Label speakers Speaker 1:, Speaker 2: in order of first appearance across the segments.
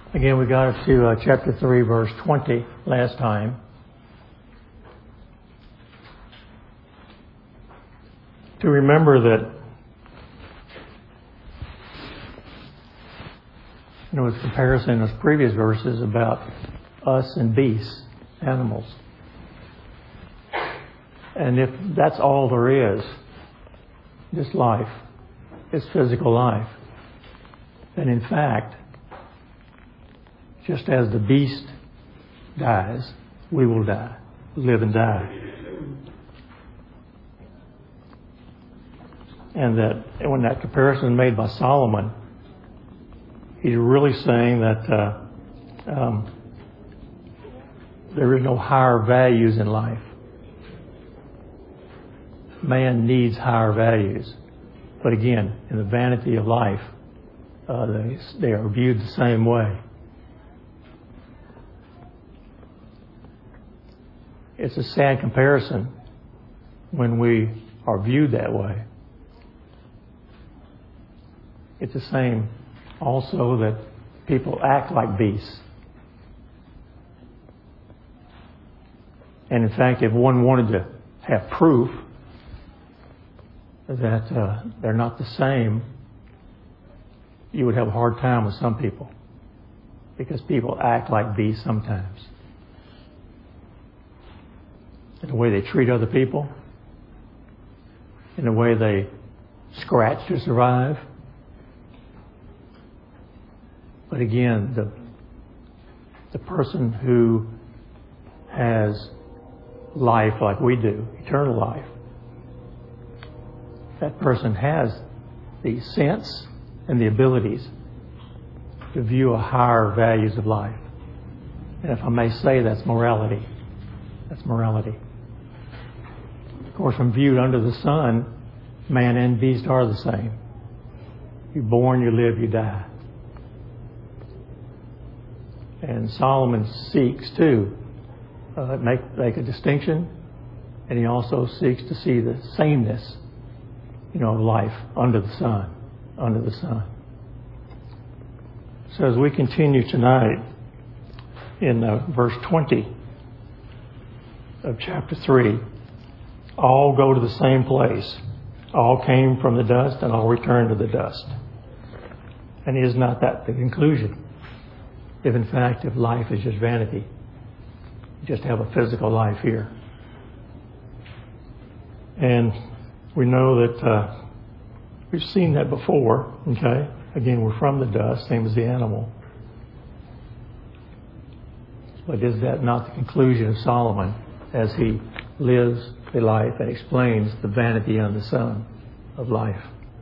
Speaker 1: Again, we got up to chapter 3, verse 20 last time. To remember that, with comparison in those previous verses about us and beasts, animals. And if that's all there is, this life, this physical life, then in fact, just as the beast dies, we will die, live and die. And that when that comparison is made by Solomon, he's really saying that there is no higher values in life. Man needs higher values. But again, in the vanity of life, they are viewed the same way. It's a sad comparison when we are viewed that way. It's the same also that people act like beasts. And in fact, if one wanted to have proof that they're not the same, you would have a hard time with some people, because people act like beasts sometimes. In the way they treat other people, in the way they scratch to survive. But again, the person who has life like we do, eternal life, that person has the sense and the abilities to view a higher values of life. And if I may say, that's morality. That's morality. Of course, when viewed under the sun, man and beast are the same. You're born, you live, you die. And Solomon seeks to make a distinction, and he also seeks to see the sameness, of life under the sun, under the sun. So as we continue tonight in verse 20 of chapter 3, all go to the same place. All came from the dust and all return to the dust. And is not that the conclusion? If life is just vanity, just have a physical life here. And we know that we've seen that before, okay? Again, we're from the dust, same as the animal. But is that not the conclusion of Solomon as he lives the life and explains the vanity under the sun of life?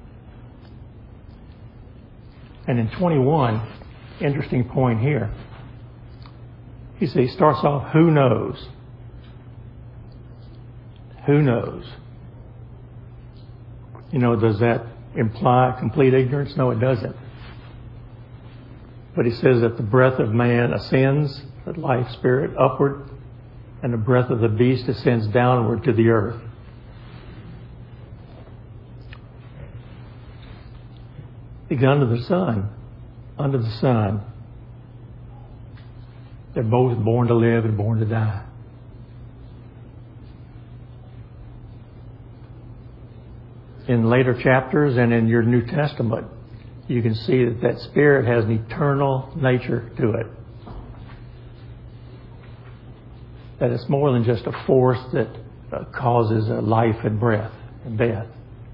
Speaker 1: And in 21, interesting point here. He starts off, who knows? Who knows? Does that imply complete ignorance? No, it doesn't. But he says that the breath of man ascends, the life spirit, upward, and the breath of the beast ascends downward to the earth. Because under the sun, they're both born to live and born to die. In later chapters and in your New Testament, you can see that spirit has an eternal nature to it. That it's more than just a force that causes life and breath and death.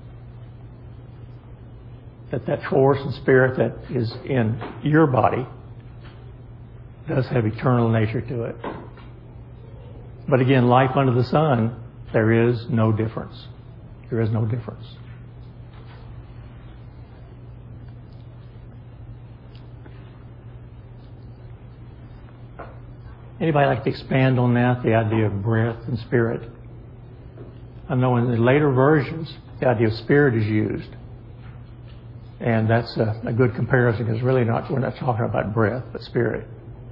Speaker 1: That force and spirit that is in your body does have eternal nature to it. But again, life under the sun, there is no difference. There is no difference. Anybody like to expand on that, the idea of breath and spirit? I know in the later versions, the idea of spirit is used. And that's a good comparison, because really we're not talking about breath, but spirit.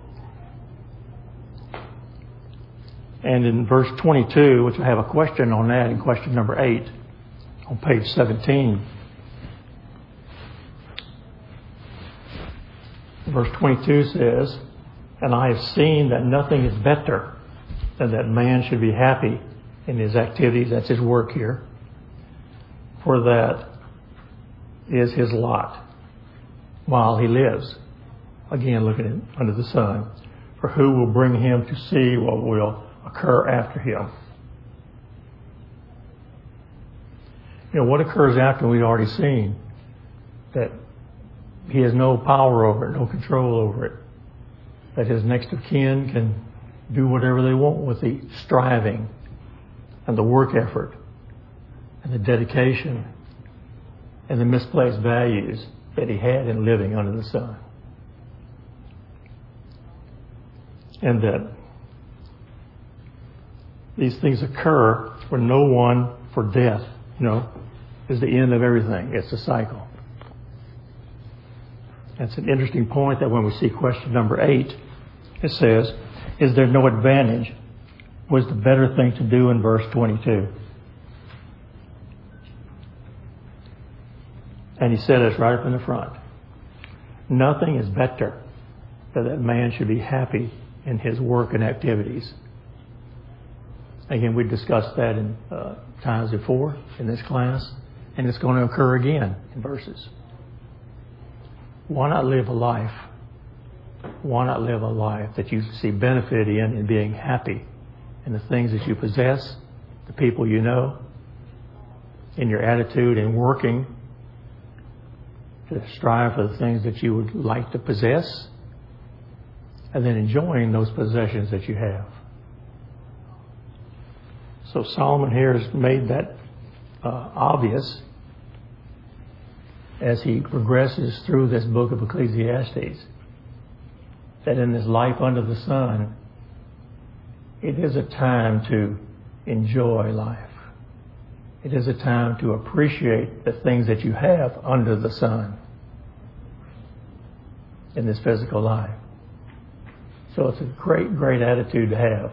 Speaker 1: And in verse 22, which I have a question on that, in question number 8, on page 17, Verse 22 says, "And I have seen that nothing is better than that man should be happy in his activities," that's his work here, "for that is his lot while he lives." Again, looking at under the sun. "For who will bring him to see what will occur after him?" What occurs after we've already seen. That he has no power over it, no control over it. That his next of kin can do whatever they want with the striving and the work effort and the dedication and the misplaced values that he had in living under the sun. And that these things occur for no one, for death, is the end of everything. It's a cycle. That's an interesting point that when we see question number 8, it says, "Is there no advantage?" Was the better thing to do in verse 22. And he said it's right up in the front. Nothing is better than that man should be happy in his work and activities. Again, we discussed that in times before in this class, and it's going to occur again in verses. Why not live a life? Why not live a life that you see benefit in being happy in the things that you possess, the people you know, in your attitude in working to strive for the things that you would like to possess, and then enjoying those possessions that you have. So Solomon here has made that obvious as he progresses through this book of Ecclesiastes, that in this life under the sun, it is a time to enjoy life. It is a time to appreciate the things that you have under the sun in this physical life. So it's a great, great attitude to have.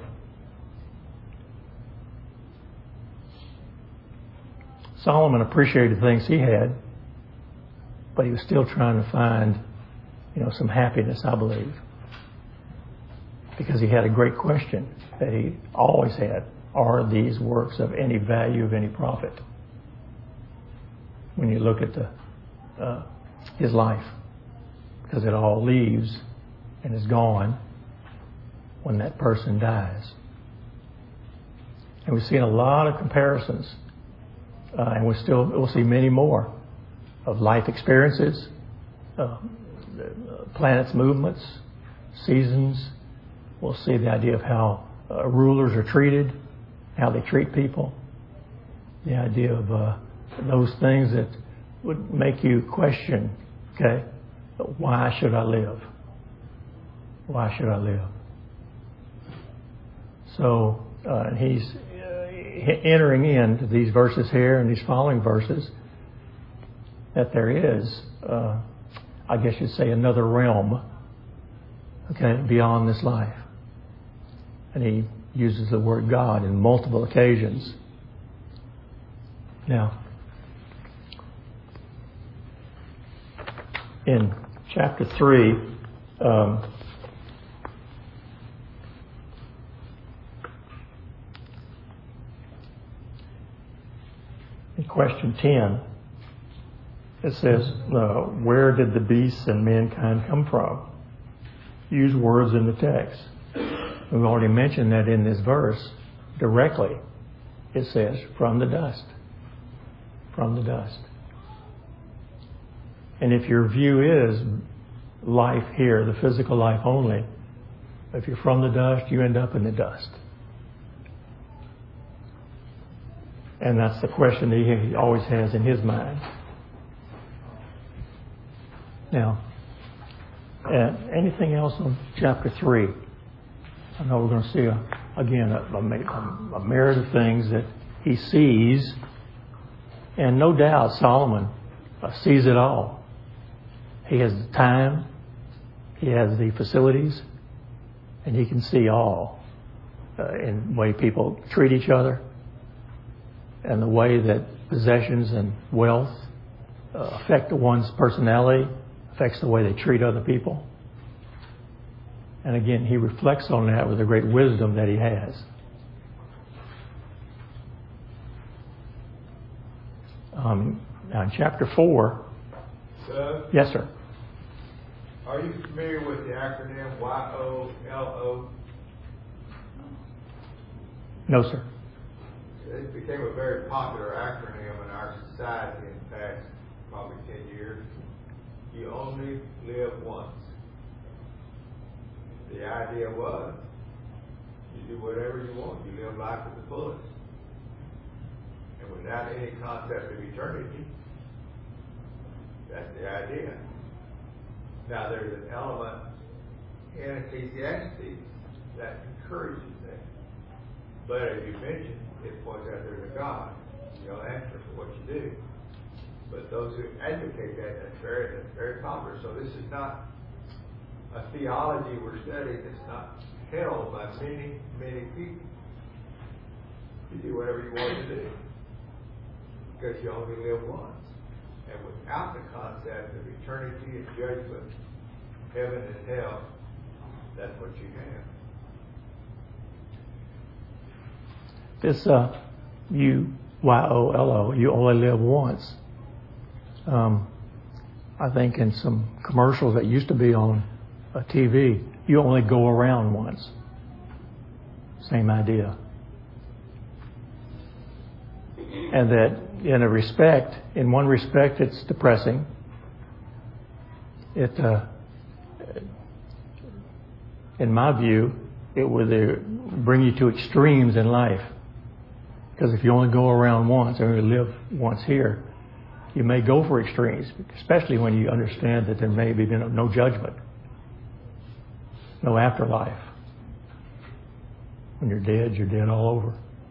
Speaker 1: Solomon appreciated the things he had, but he was still trying to find, some happiness, I believe. Because he had a great question that he always had. Are these works of any value, of any profit? When you look at his life. Because it all leaves and is gone when that person dies. And we've seen a lot of comparisons. And we'll see many more of life experiences, planets' movements, seasons. We'll see the idea of how rulers are treated, how they treat people. The idea of those things that would make you question, why should I live? Why should I live? So he's entering into these verses here and these following verses that there is, I guess you'd say, another realm, beyond this life. And he uses the word God in multiple occasions. Now, in chapter 3, in question 10, it says, where did the beasts and mankind come from? Use words in the text. We've already mentioned that in this verse directly. It says, from the dust. From the dust. And if your view is life here, the physical life only, if you're from the dust, you end up in the dust. And that's the question that he always has in his mind. Now, anything else on chapter 3? I know we're going to see, a myriad of things that he sees. And no doubt Solomon sees it all. He has the time. He has the facilities. And he can see all in the way people treat each other and the way that possessions and wealth affect one's personality, affects the way they treat other people. And again, he reflects on that with a great wisdom that he has. Now in chapter 4...
Speaker 2: Sir?
Speaker 1: Yes, sir.
Speaker 2: Are you familiar with the acronym YOLO?
Speaker 1: No, sir.
Speaker 2: It became a very popular acronym in our society in the past probably 10 years. You only live once. The idea was, you do whatever you want. You live life to the fullest. And without any concept of eternity, that's the idea. Now there's an element in Ecclesiastes that encourages that. But as you mentioned, it points out there's a God. You'll answer for what you do. But those who advocate that, that's very popular. So this is not a theology we're studying. It's not held by many, many people. You do whatever you want to do. Because you only live once. And without the concept of eternity and judgment, heaven and hell, that's what you have.
Speaker 1: This YOLO, you only live once. I think in some commercials that used to be on a TV, you only go around once. Same idea. And that in one respect, it's depressing. It, in my view, it would bring you to extremes in life. Because if you only go around once or you live once here, you may go for extremes, especially when you understand that there may be no judgment, no afterlife. When you're dead all over.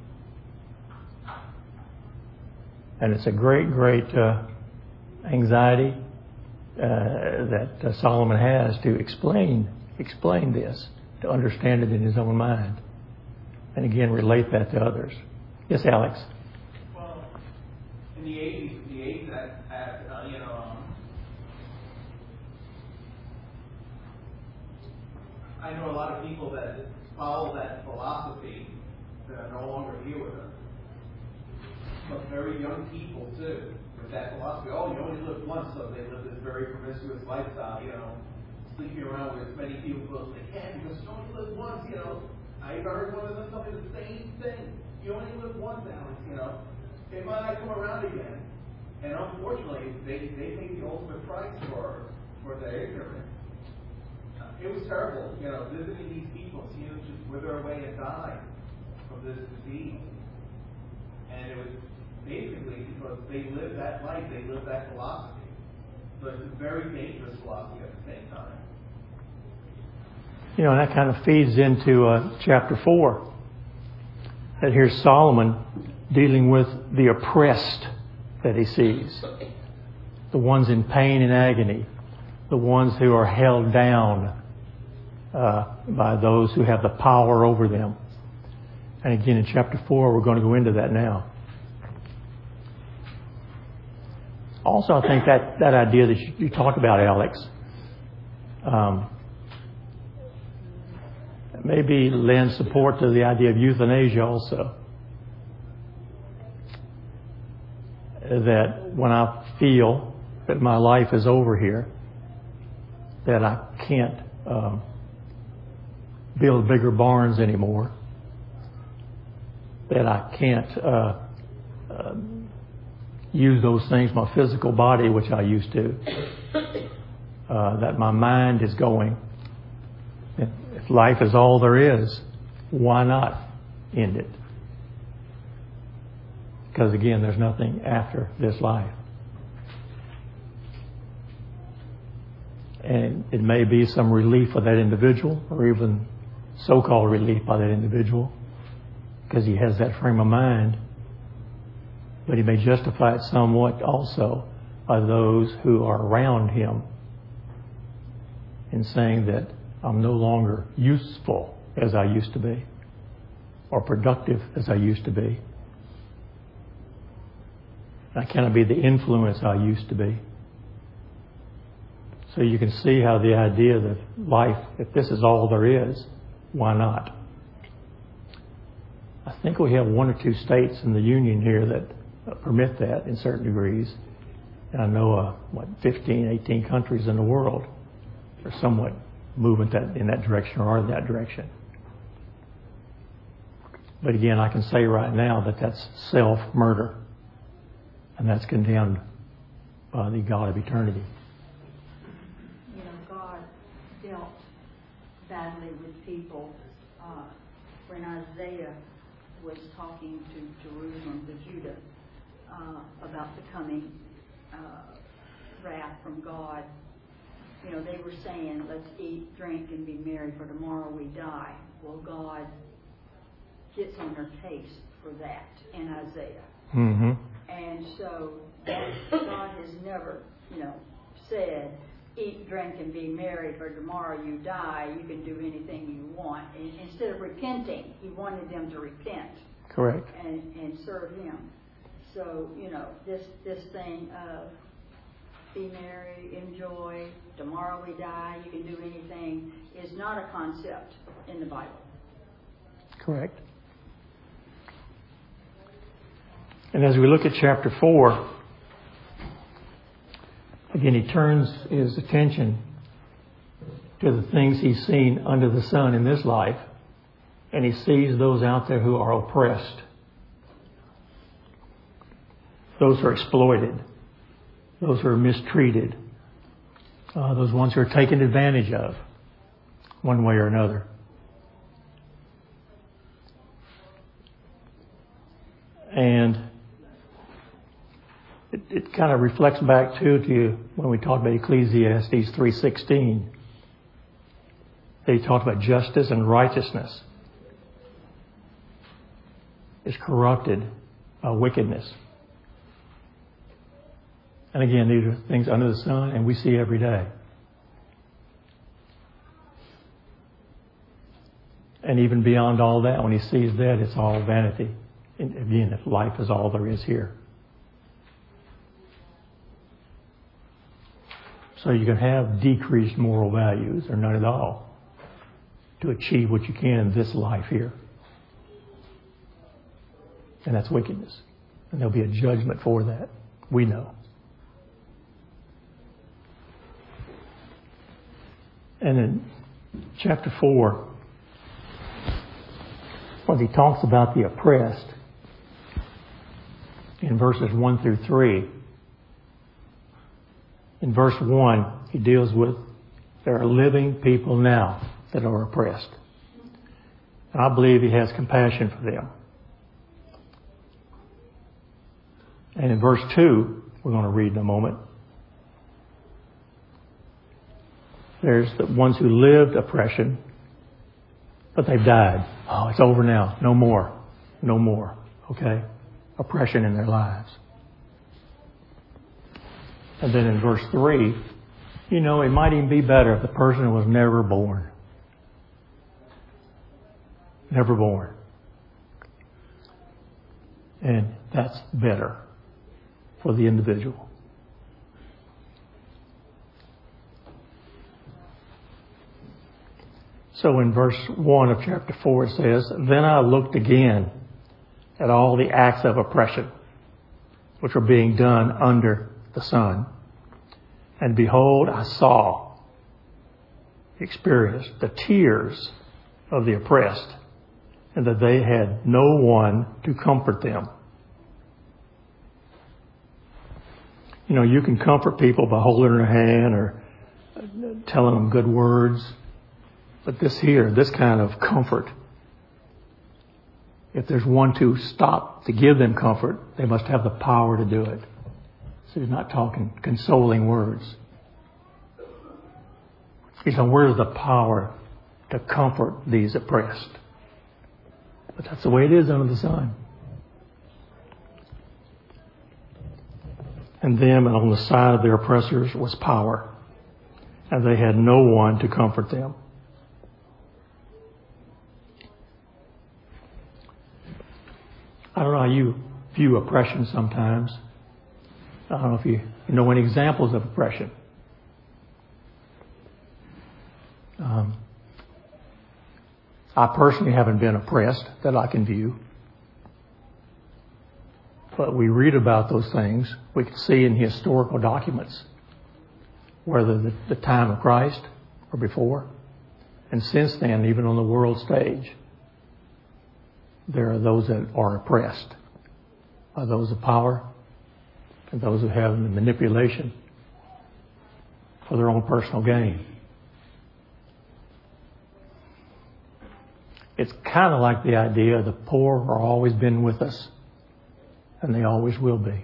Speaker 1: And it's a great, great anxiety that Solomon has to explain this, to understand it in his own mind, and again relate that to others. Yes, Alex.
Speaker 3: Well, in the 80s, I know a lot of people that follow that philosophy that are no longer here with us. But very young people too, with that philosophy. Oh, you only live once, so they live this very promiscuous lifestyle, sleeping around with as many people as they can because you only live once, I heard one of them tell me the same thing. You only live once, Alex, It might not come around again. And unfortunately, they paid the ultimate price for their ignorance. It was terrible, visiting these people, seeing them just wither away and die from this disease. And it was basically because they lived that life, they lived that philosophy. So it's a very dangerous philosophy at the same time.
Speaker 1: And that kind of feeds into chapter 4. That here's Solomon dealing with the oppressed that he sees. The ones in pain and agony. The ones who are held down by those who have the power over them. And again, in chapter 4, we're going to go into that now. Also, I think that idea that you talk about, Alex, maybe lends support to the idea of euthanasia also. That when I feel that my life is over here, that I can't build bigger barns anymore, that I can't use those things, my physical body, which I used to, that my mind is going. If life is all there is, why not end it? Because again, there's nothing after this life. And it may be some relief for that individual, or even so-called relief by that individual, because he has that frame of mind. But he may justify it somewhat also by those who are around him in saying that I'm no longer useful as I used to be, or productive as I used to be. I cannot be the influence I used to be. So you can see how the idea that life, if this is all there is, why not? I think we have 1 or 2 states in the Union here that permit that in certain degrees. And I know, 15, 18 countries in the world are somewhat moving in that direction or are in that direction. But again, I can say right now that that's self-murder. And that's condemned by the God of eternity.
Speaker 4: You know, God dealt badly with people when Isaiah was talking to Jerusalem, to Judah, about the coming wrath from God. You know, they were saying, let's eat, drink, and be merry, for tomorrow we die. Well, God gets on their case for that in Isaiah.
Speaker 1: Mm-hmm.
Speaker 4: And so God has never, said, eat, drink, and be merry, for tomorrow you die. You can do anything you want. And instead of repenting, he wanted them to repent.
Speaker 1: Correct.
Speaker 4: And serve him. So, this thing of be merry, enjoy, tomorrow we die, you can do anything, is not a concept in the Bible.
Speaker 1: Correct. And as we look at chapter 4, again, he turns his attention to the things he's seen under the sun in this life, and he sees those out there who are oppressed, those who are exploited, those who are mistreated, those ones who are taken advantage of, one way or another. And it kind of reflects back to when we talked about Ecclesiastes 3:16. They talked about justice and righteousness is corrupted by wickedness. And again, these are things under the sun, and we see every day. And even beyond all that, when he sees that, it's all vanity. And again, if life is all there is here. So you can have decreased moral values, or none at all, to achieve what you can in this life here. And that's wickedness. And there'll be a judgment for that. We know. And in chapter 4, when he talks about the oppressed, in verses 1 through 3, in verse 1, he deals with there are living people now that are oppressed. And I believe he has compassion for them. And in verse 2, we're going to read in a moment, there's the ones who lived oppression, but they've died. Oh, it's over now. No more. No more. Okay? Oppression in their lives. And then in verse 3, it might even be better if the person was never born. Never born. And that's better for the individual. So in verse 1 of chapter 4 it says, "Then I looked again at all the acts of oppression which were being done under the sun. And behold, I saw, experienced the tears of the oppressed, and that they had no one to comfort them." You can comfort people by holding their hand or telling them good words. But this kind of comfort, if there's one to stop to give them comfort, they must have the power to do it. So he's not talking consoling words. He's saying, where's the power to comfort these oppressed? But that's the way it is under the sun. And them and on the side of their oppressors was power, and they had no one to comfort them. I don't know how you view oppression sometimes. I don't know if you know any examples of oppression. I personally haven't been oppressed that I can view. But we read about those things. We can see in historical documents, whether the time of Christ or before. And since then, even on the world stage, there are those that are oppressed by those of power and those who have the manipulation for their own personal gain. It's kind of like the idea the poor are always been with us, and they always will be.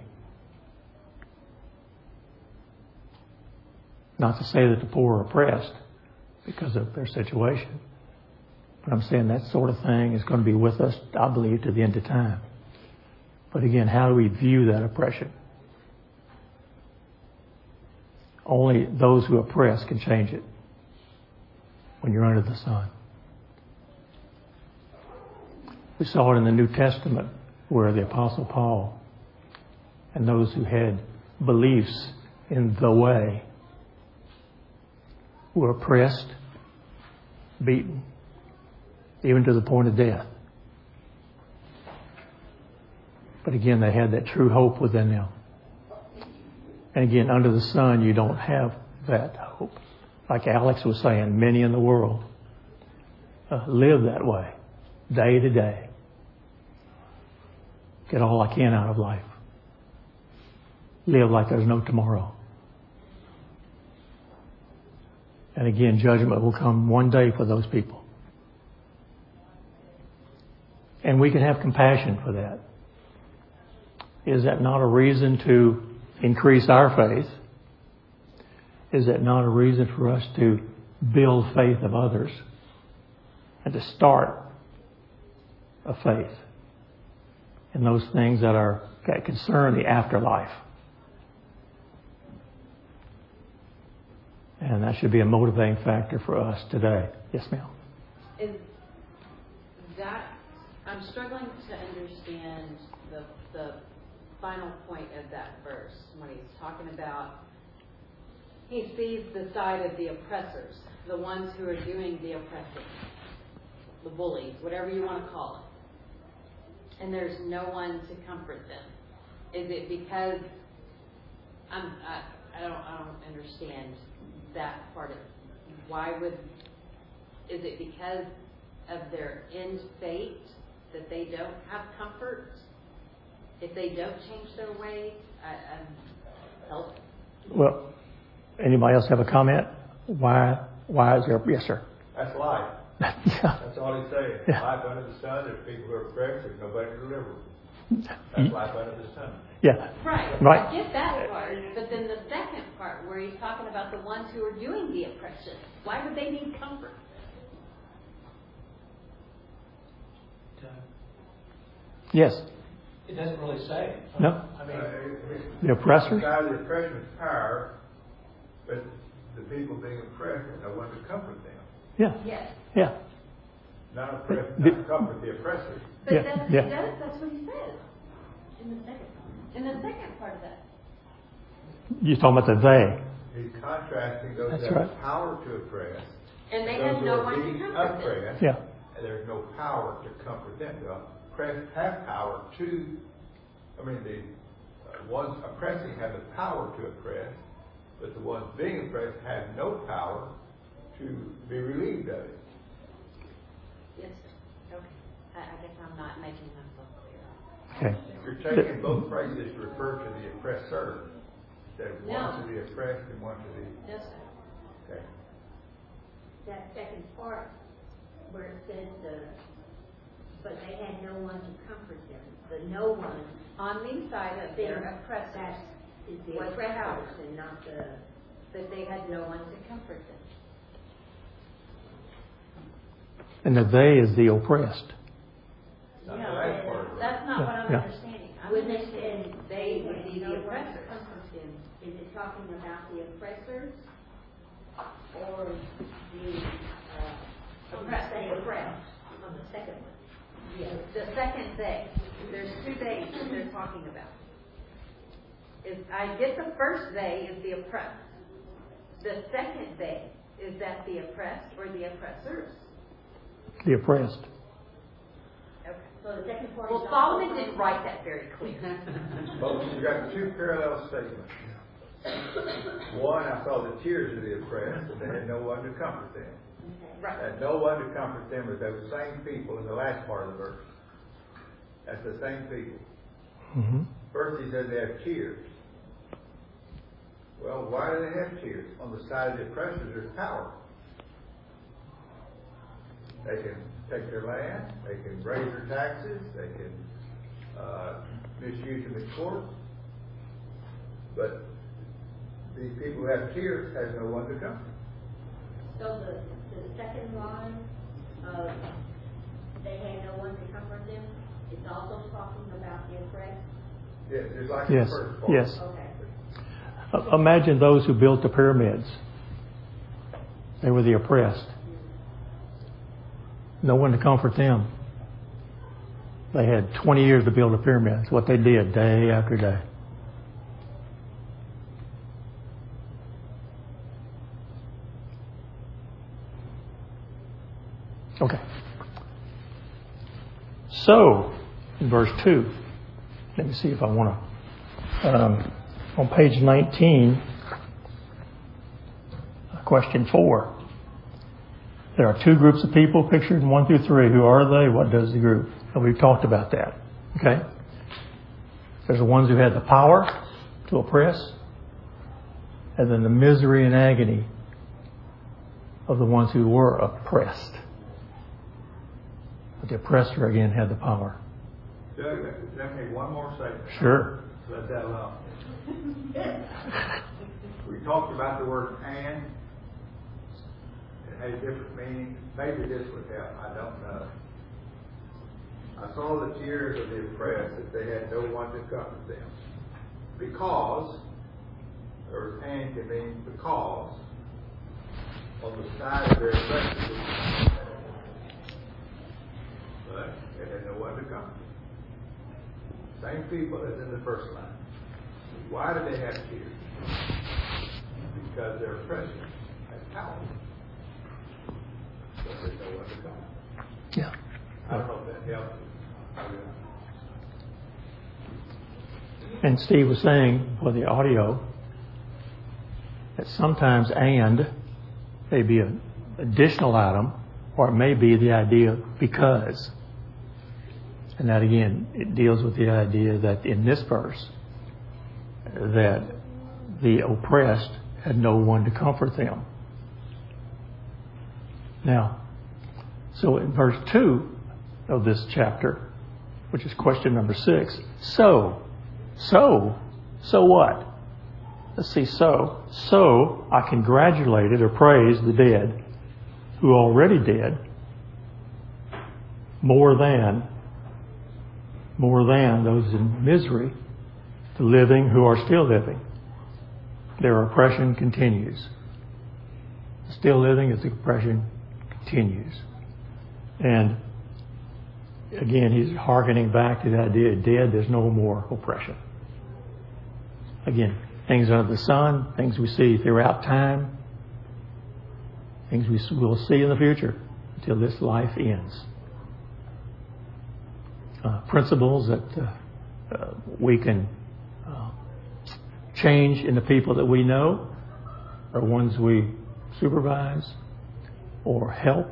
Speaker 1: Not to say that the poor are oppressed because of their situation, but I'm saying that sort of thing is going to be with us, I believe, to the end of time. But again, how do we view that oppression? Only those who oppress can change it when you're under the sun. We saw it in the New Testament where the Apostle Paul and those who had beliefs in the way were oppressed, beaten, even to the point of death. But again, they had that true hope within them. And again, under the sun, you don't have that hope. Like Alex was saying, many in the world live that way, day to day. Get all I can out of life. Live like there's no tomorrow. And again, judgment will come one day for those people. And we can have compassion for that. Is that not a reason to increase our faith? Is that not a reason for us to build faith of others and to start a faith in those things that concern the afterlife? And that should be a motivating factor for us today. Yes, ma'am.
Speaker 5: Is that, I'm struggling to understand the final point of that verse when he's talking about he sees the side of the oppressors, the ones who are doing the oppressing, the bullies, whatever you want to call it, and there's no one to comfort them. Is it because I don't understand that part of it. Is it because of their end fate that they don't have comfort? If they don't change their ways, help.
Speaker 1: Well, anybody else have a comment? Why is there? Yes, sir.
Speaker 2: That's life.
Speaker 1: Yeah.
Speaker 2: That's all he's saying.
Speaker 1: Yeah.
Speaker 2: Life under the sun, there's people who are oppressed, there's nobody to deliver. That's life under the sun.
Speaker 1: Yeah.
Speaker 5: Right.
Speaker 1: Right.
Speaker 5: I get that part. But then the second part where he's talking about the ones who are doing the oppression, why would they need comfort?
Speaker 1: Yes.
Speaker 6: It doesn't really say.
Speaker 1: No.
Speaker 6: I mean,
Speaker 1: The oppressors?
Speaker 2: The guy, the oppression is power, but the people being oppressed have no one to comfort them.
Speaker 1: Yeah.
Speaker 5: Yes.
Speaker 1: Yeah.
Speaker 2: Not oppress, not comfort the oppressors.
Speaker 5: But
Speaker 1: Yeah,
Speaker 5: that's,
Speaker 1: yeah.
Speaker 5: that's what he says in the second part. In the second part of that.
Speaker 1: You're talking about the they.
Speaker 2: He's contrasting those
Speaker 1: That's
Speaker 2: that
Speaker 1: right.
Speaker 2: have power to oppress.
Speaker 5: And they
Speaker 2: those
Speaker 5: have
Speaker 2: who
Speaker 5: no
Speaker 2: are
Speaker 5: one to
Speaker 2: being
Speaker 5: comfort them.
Speaker 2: oppressed,
Speaker 1: Yeah.
Speaker 2: and there's no power to comfort them. The oppressed have power to, the ones oppressing have the power to oppress, but the ones being oppressed have no power to be relieved of it.
Speaker 5: Yes, sir. Okay. I guess I'm not making myself clear.
Speaker 1: Okay.
Speaker 2: You're taking both phrases to refer to the oppressor. Instead of one
Speaker 5: No.
Speaker 2: to the oppressed and one to the...
Speaker 5: Yes, sir.
Speaker 2: Okay.
Speaker 7: That second part where it says but they had no one to comfort them. The no one
Speaker 5: On the side of their oppressors,
Speaker 7: that is the
Speaker 5: was
Speaker 7: oppressors
Speaker 5: power.
Speaker 7: and not the.
Speaker 5: that they had no one to comfort them.
Speaker 1: And the they is the oppressed.
Speaker 2: Not
Speaker 5: No,
Speaker 2: the last part of it.
Speaker 5: that's not what I'm
Speaker 1: Yeah.
Speaker 5: understanding. I'm
Speaker 7: When they
Speaker 5: understanding
Speaker 7: said
Speaker 5: they would be
Speaker 7: no
Speaker 5: the
Speaker 7: one to
Speaker 5: oppressors.
Speaker 7: comfort them, is it talking about the oppressors or the
Speaker 5: Oppressed.
Speaker 7: oppressed on the second one?
Speaker 5: Yes. The second they. There's two days that they're talking about. I get the first they is the oppressed. The second they Is that the oppressed or the oppressors?
Speaker 1: The oppressed.
Speaker 5: Okay.
Speaker 7: So the second part
Speaker 5: Well,
Speaker 7: is
Speaker 5: Solomon
Speaker 7: also-
Speaker 5: didn't write that very clear.
Speaker 2: Folks, you got two parallel statements. One, I saw the tears of the oppressed, and they had no one to comfort them.
Speaker 5: Right.
Speaker 2: Had no one to comfort them, but those same people in the last part of the verse. That's the same people.
Speaker 1: Mm-hmm.
Speaker 2: First he said they have tears. Well, why do they have tears? On the side of the oppressors, there's power. They can take their land, they can raise their taxes, they can misuse them in court. But these people who have tears have no one to comfort.
Speaker 7: So the second line of they had no one to comfort them, it's also talking about the oppressed?
Speaker 2: Yes, just like
Speaker 1: Yes.
Speaker 2: the first part.
Speaker 1: Yes.
Speaker 7: Okay.
Speaker 1: Imagine those who built the pyramids. They were the oppressed. No one to comfort them. They had 20 years to build the pyramids. What they did day after day. Okay. So, in verse 2, let me see if I want to. On page 19, question 4. There are two groups of people pictured in 1 through 3. Who are they? What does the group? And we've talked about that. Okay? There's the ones who had the power to oppress, and then the misery and agony of the ones who were oppressed. But the oppressor again had the power.
Speaker 2: Doug, let me one more statement.
Speaker 1: Sure.
Speaker 2: Let that alone. We talked about the word "and." It had different meanings. Maybe this would help. I don't know. I saw the tears of the oppressed, that they had no one to comfort them. Because, or "and" can mean because, on the side of their oppressors, but they had no one to comfort them. Same people as in the first line. Why do they have tears? Because their oppressors have power. But there's no one to comfort.
Speaker 1: Yeah.
Speaker 2: I don't know if that helps.
Speaker 1: And Steve was saying for the audio that sometimes "and" may be an additional item, or it may be the idea "because." And that again, it deals with the idea that in this verse, that the oppressed had no one to comfort them. Now, so in verse 2 of this chapter, which is question number 6, so what? Let's see, so I congratulated or praised the dead who already dead more than those in misery, the living who are still living. Their oppression continues. Still living as the oppression continues. And again, he's hearkening back to the idea of dead, there's no more oppression. Again, things under the sun, things we see throughout time, things we will see in the future until this life ends. Principles that we can change in the people that we know, or ones we supervise or help.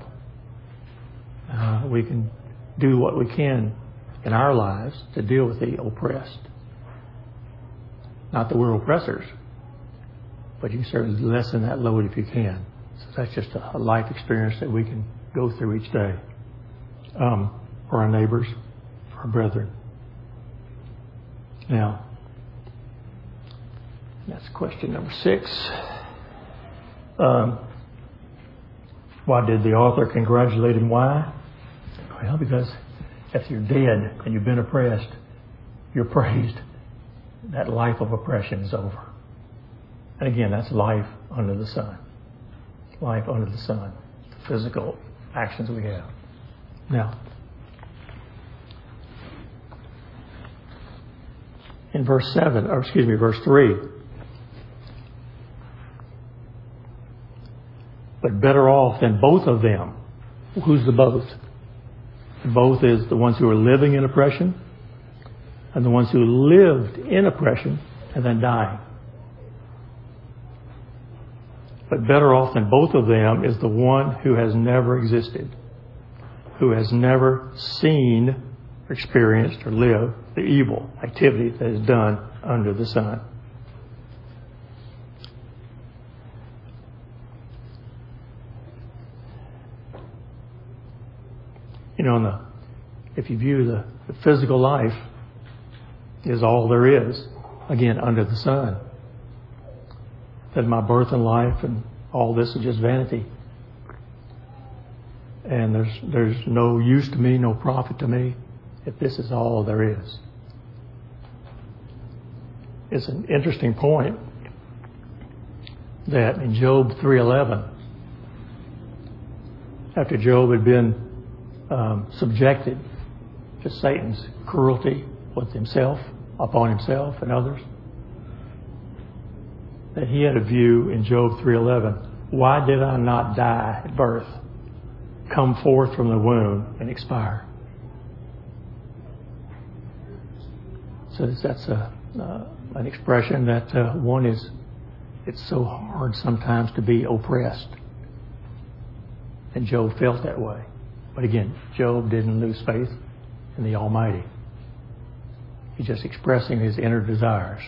Speaker 1: We can do what we can in our lives to deal with the oppressed. Not that we're oppressors, but you can certainly lessen that load if you can. So that's just a life experience that we can go through each day for our neighbors, for our brethren. Now, that's question number 6. Why did the author congratulate him? Why? Well, because if you're dead and you've been oppressed, you're praised. That life of oppression is over. And again, that's life under the sun. Life under the sun. The physical actions we have. Now, in verse 3. but better off than both of them. Who's the both? Both is the ones who are living in oppression and the ones who lived in oppression and then dying. But better off than both of them is the one who has never existed, who has never seen, experienced, or lived the evil activity that is done under the sun. You know, if you view the physical life is all there is, again, under the sun, that my birth and life and all this is just vanity. And there's no use to me, no profit to me, if this is all there is. It's an interesting point that in Job 3:11, after Job had been subjected to Satan's cruelty with himself, upon himself and others, that he had a view in Job 3:11, why did I not die at birth, come forth from the womb and expire? So that's an expression that one is, it's so hard sometimes to be oppressed. And Job felt that way. But again, Job didn't lose faith in the Almighty. He's just expressing his inner desires.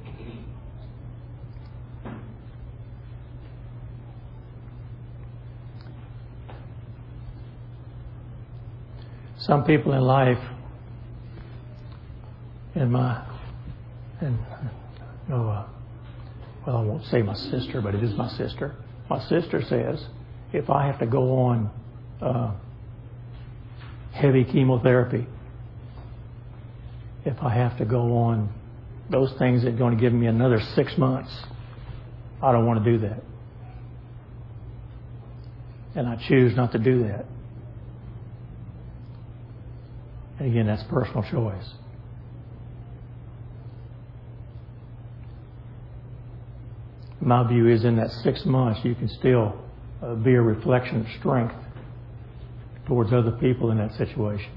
Speaker 1: Some people in life, well, I won't say my sister, but it is my sister. My sister says, if I have to go on heavy chemotherapy, if I have to go on those things that are going to give me another 6 months, I don't want to do that. And I choose not to do that. And again, that's personal choice. My view is in that 6 months, you can still be a reflection of strength towards other people in that situation.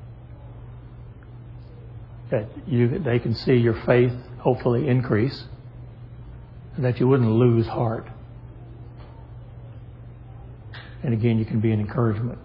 Speaker 1: That they can see your faith hopefully increase, and that you wouldn't lose heart. And again, you can be an encouragement.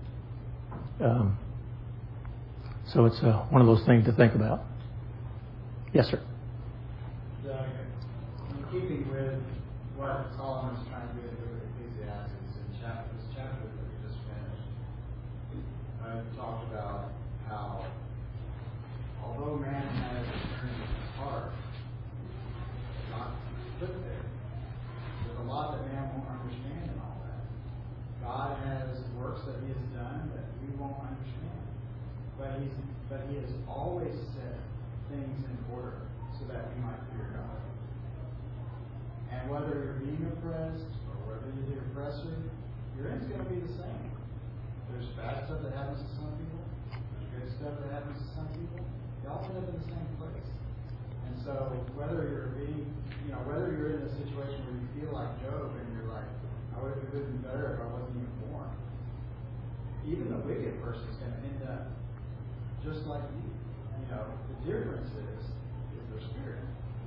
Speaker 1: So it's one of those things to think about. Yes, sir.
Speaker 8: Doug, in keeping with what Solomon's trying to do in Ecclesiastes, in this chapter that we just finished, talked about how, although man has turned his heart, not put there, there's a lot that man won't understand in all that. God has works that He has done that we won't understand. But He has always set things in order so that we might fear God. And whether you're being oppressed or whether you're the oppressor, your end's going to be the same. There's bad stuff that happens to some people. There's good stuff that happens to some people. You all end up in the same place. And so whether you're in a situation where you feel like Job and you're like, I would have been better if I wasn't even born. Even the wicked person is going to end up just like you. The difference is their spirit.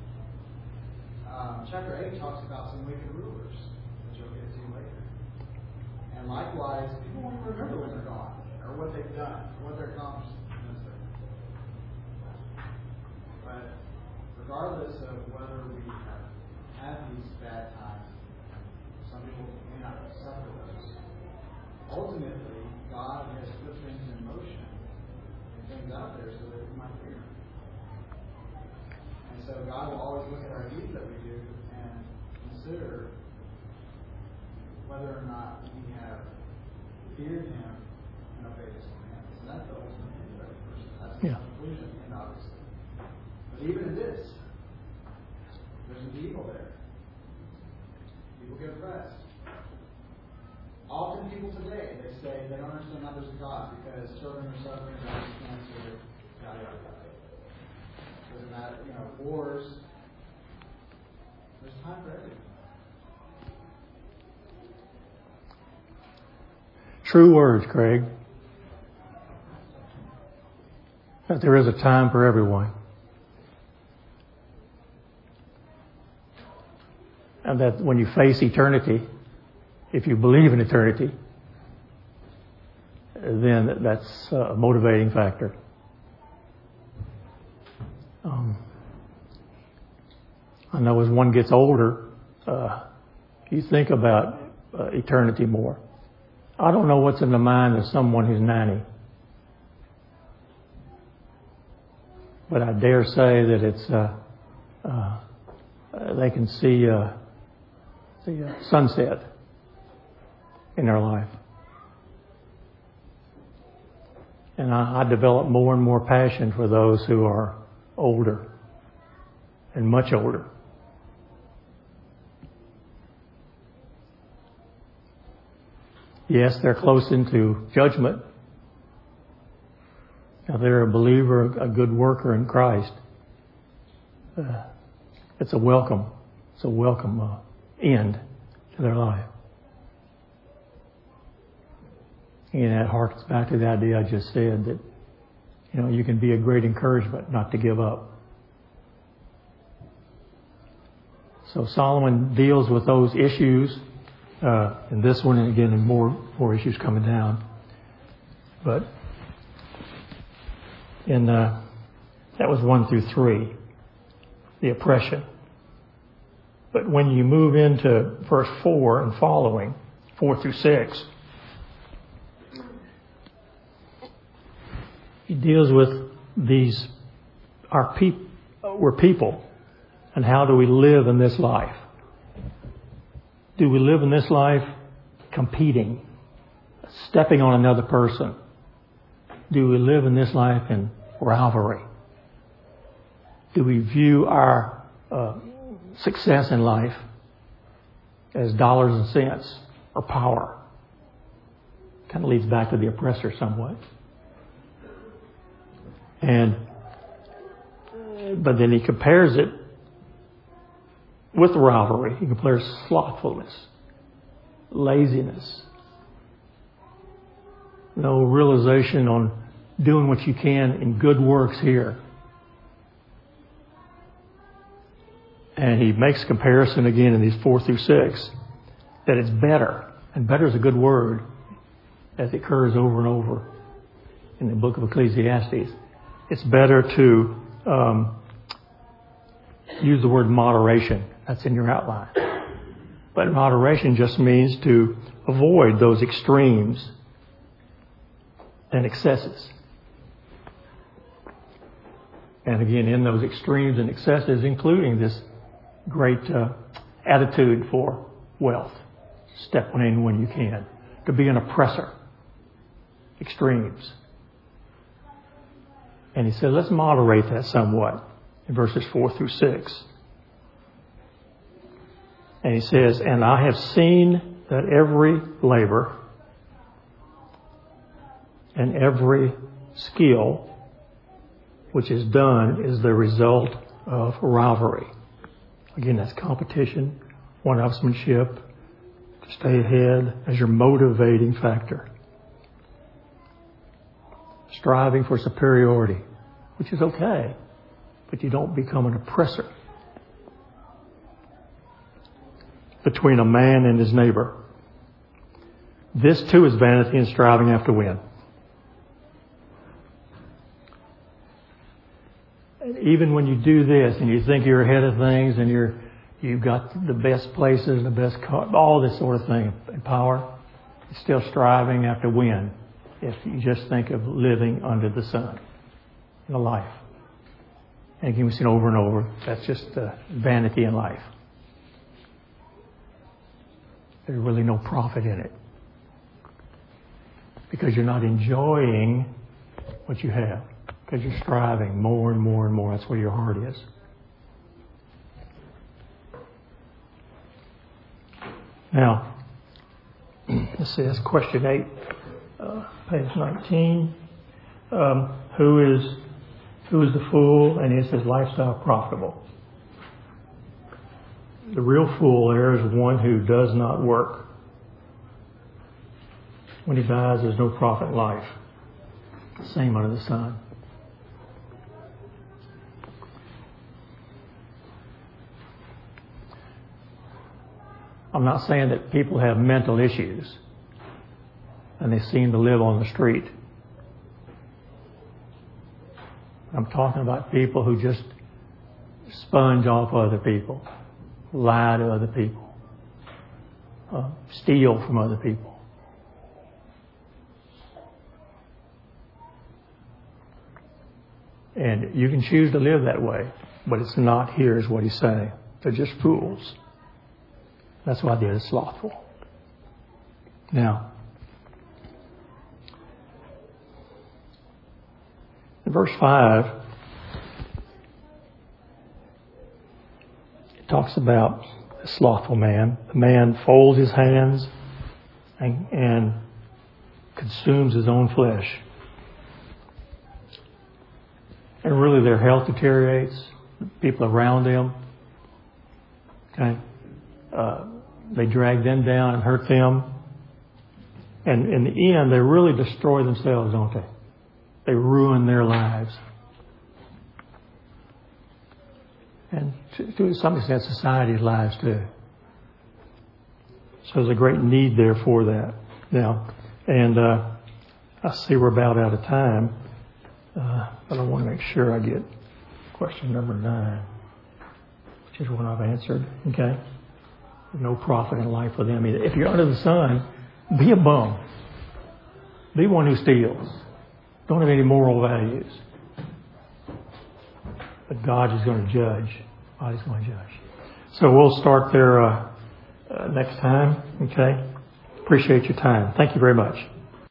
Speaker 8: Chapter 8 talks about some wicked rulers, which you'll get to later. And likewise, people won't remember when they're gone, or what they've done, or what they're accomplished. But regardless of whether we have had these bad times, some people may not suffer those. Ultimately, God has put things in motion and things out there so that we might fear Him. And so God will always look at our deeds that we do and consider whether or not we have feared Him and obeyed His commands. And that's the ultimate end of every person. That's the conclusion, and obviously. But even in this, there's an evil there. People get oppressed. Often people today, they say they don't understand how there's a God because children are suffering, disease, cancer, yada, yada, yada. Doesn't matter, wars. There's time for everything.
Speaker 1: True words, Craig. That there is a time for everyone. And that when you face eternity, if you believe in eternity, then that's a motivating factor. I know as one gets older, you think about eternity more. I don't know what's in the mind of someone who's 90. But I dare say that it's they can see the sunset in their life. And I develop more and more passion for those who are older and much older. Yes, they're close into judgment. Now, they're a believer, a good worker in Christ. It's a welcome. It's a welcome end to their life. And that harkens back to the idea I just said that, you can be a great encouragement not to give up. So Solomon deals with those issues in this one, and again in more issues coming down. But in that was 1 through 3, the oppression. But when you move into verse 4 and following, 4 through 6, he deals with we're people, and how do we live in this life? Do we live in this life competing, stepping on another person? Do we live in this life in rivalry? Do we view our success in life as dollars and cents or power? Kind of leads back to the oppressor somewhat. But then he compares it with rivalry. He compares slothfulness, laziness, no realization on doing what you can in good works here. And he makes a comparison again in these 4 through 6 that it's better, and better is a good word, as it occurs over and over in the book of Ecclesiastes. It's better to use the word moderation. That's in your outline. But moderation just means to avoid those extremes and excesses. And again, in those extremes and excesses, including this great attitude for wealth, stepping in when you can, to be an oppressor, extremes. And he said, let's moderate that somewhat in verses 4 through 6. And he says, and I have seen that every labor and every skill which is done is the result of rivalry. Again, that's competition, one-upsmanship, to stay ahead as your motivating factor. Striving for superiority, which is okay, but you don't become an oppressor between a man and his neighbor. This too is vanity and striving after wind. Even when you do this and you think you're ahead of things and you've got the best places, the best all this sort of thing in power, it's still striving after wind if you just think of living under the sun in a life. And again, we've seen over and over, that's just vanity in life. There's really no profit in it because you're not enjoying what you have. Because you're striving more and more and more. That's where your heart is. Now, this says question 8, page 19. Who is the fool, and is his lifestyle profitable? The real fool there is one who does not work. When he dies, there's no profit in life. Same under the sun. I'm not saying that people have mental issues and they seem to live on the street. I'm talking about people who just sponge off other people, lie to other people, steal from other people. And you can choose to live that way, but it's not here, is what he's saying. They're just fools. That's why they're slothful. Now, in verse 5, it talks about the slothful man. The man folds his hands and consumes his own flesh. And really their health deteriorates. People around them, okay, they drag them down and hurt them. And in the end, they really destroy themselves, don't they? They ruin their lives. And to some extent, society's lives too. So there's a great need there for that. Now, and I see we're about out of time, but I want to make sure I get question number 9, which is one I've answered. Okay? No profit in life for them either. If you're under the sun, be a bum. Be one who steals. Don't have any moral values. But God is going to judge. God is going to judge. So we'll start there next time. Okay? Appreciate your time. Thank you very much.